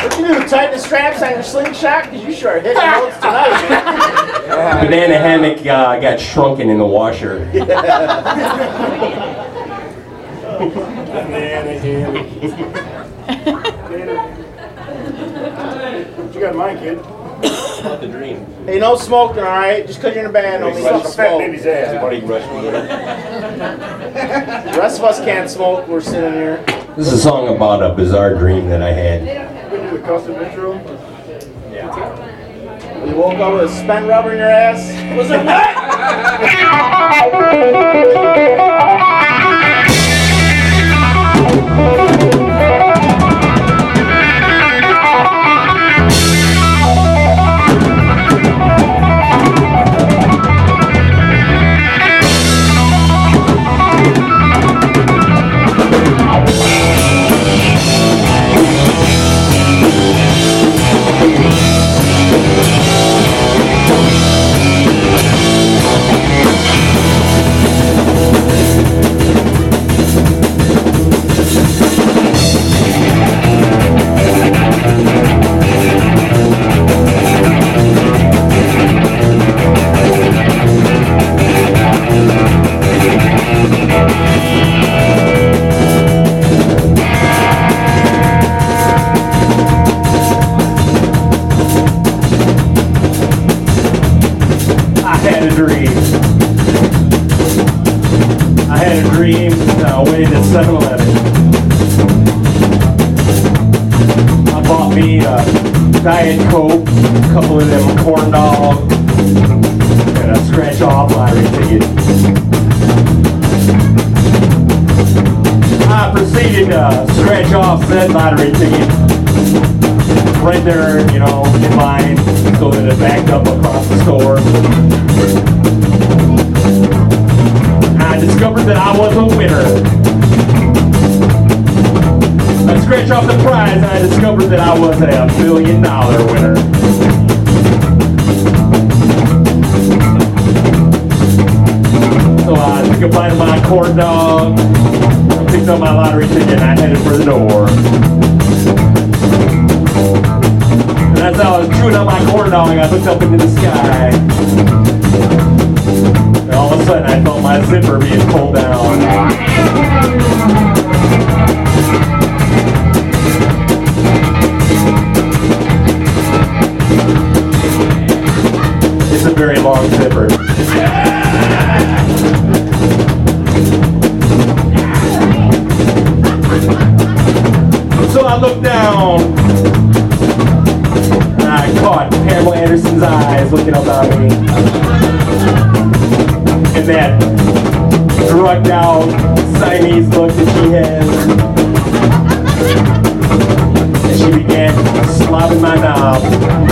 What you do? Tighten the straps on your slingshot? Because you sure are hitting notes tonight, man. Banana hammock got shrunken in the washer. Banana hammock. What you got in mind, kid? The dream. Hey, no smoking, all right? Just because you're in a band don't mean you can Fat smoke. baby's ass. Everybody rush me. The rest of us can't smoke. We're sitting here. This is a song about a bizarre dream that I had. We do the custom intro. You woke up with a spent rubber in your ass. Was it wet? Diet Coke, a couple of them corn dogs, and a scratch off lottery ticket. I proceeded to scratch off said lottery ticket right there, you know, in line, so that it backed up across the store. And I discovered that I was a winner. I scratched off the prize and I discovered that I was a $1 million winner. So I took a bite of my corn dog, I picked up my lottery ticket and I headed for the door. And as I was chewing on my corn dog, I looked up into the sky. And all of a sudden I felt my zipper being pulled down. It's a very long zipper. So I looked down and I caught Pamela Anderson's eyes looking up at me. And that drugged out Siamese look that she has. And she began slobbing my knob.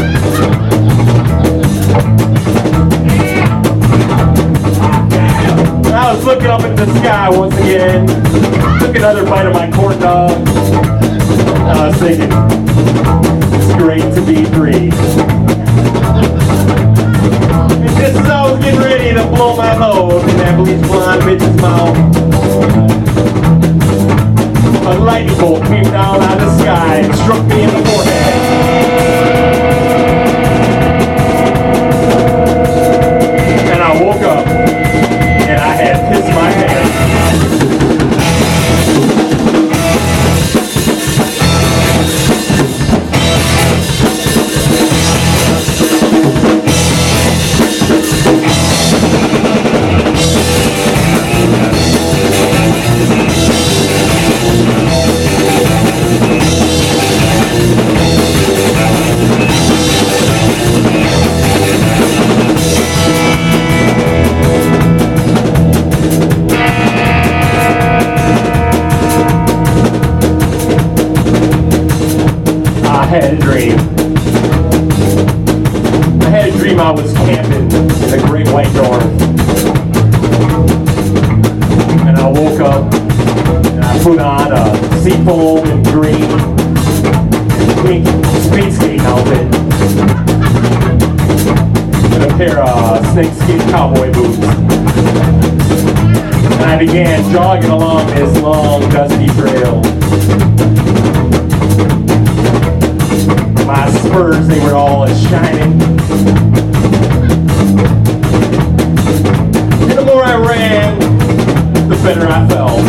I was looking up at the sky once again, took another bite of my corn dog. I was thinking, it's great to be free. And just as I was getting ready to blow my load in that bleach blonde bitch's mouth, a lightning bolt came down out of the sky and struck me in the forehead. And I woke up. And I had pissed my pants. I had a dream. I had a dream I was camping in the Great White North. And I woke up and I put on a seafoam and green and pink speed skating outfit and a pair of snakeskin cowboy boots. And I began jogging along this long, dusty trail. spurs, they were all shining. And the more I ran, the better I felt.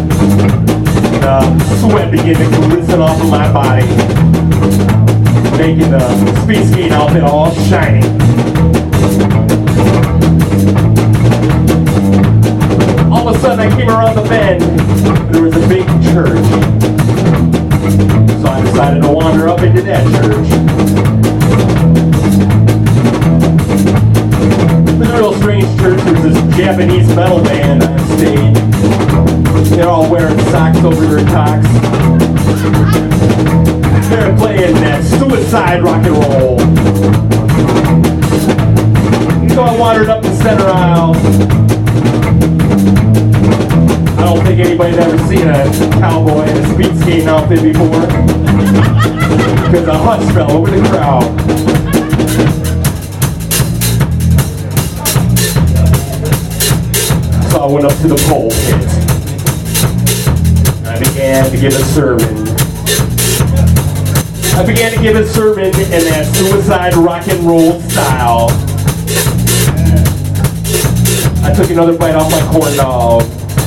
Sweat began to glisten off of my body, making the speed skating outfit all shiny. All of a sudden I came around the bend, there was a big church. So I decided to wander up into that church. It was a real strange church. There was this Japanese metal band on stage. They're all wearing socks over their cocks. They're playing that suicide rock and roll. So I wandered up the center aisle. I don't think anybody's ever seen a cowboy in a speed skating outfit before. Because a hush fell over the crowd. So I went up to the pulpit. I began to give a sermon. I began to give a sermon in that suicide rock and roll style. I took another bite off my corn dog.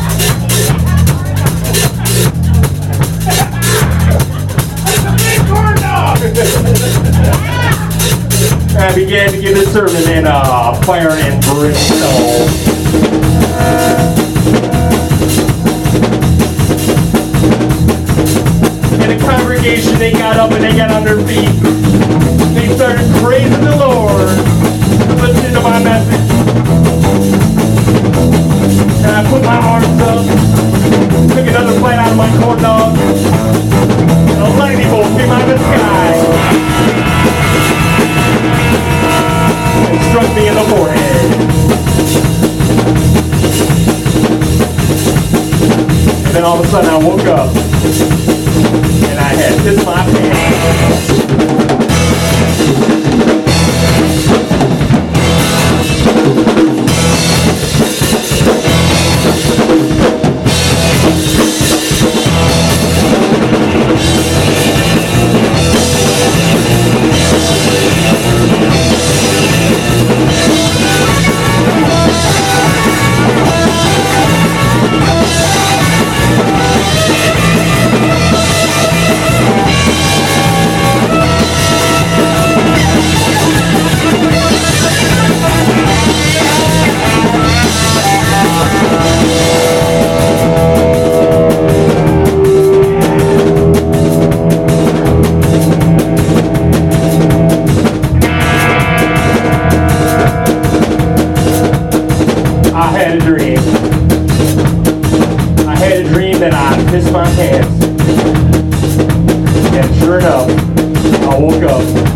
I began to give a sermon in fire and brimstone. And the congregation, they got up and they got on their feet. They started praising the Lord, listening to my message. And I put my arms up, took another bite out of my corn dog, and a lightning bolt came out of the sky and struck me in the forehead. And then all of a sudden I woke up and I had pissed my pants. That I pissed my pants. And sure enough, I woke up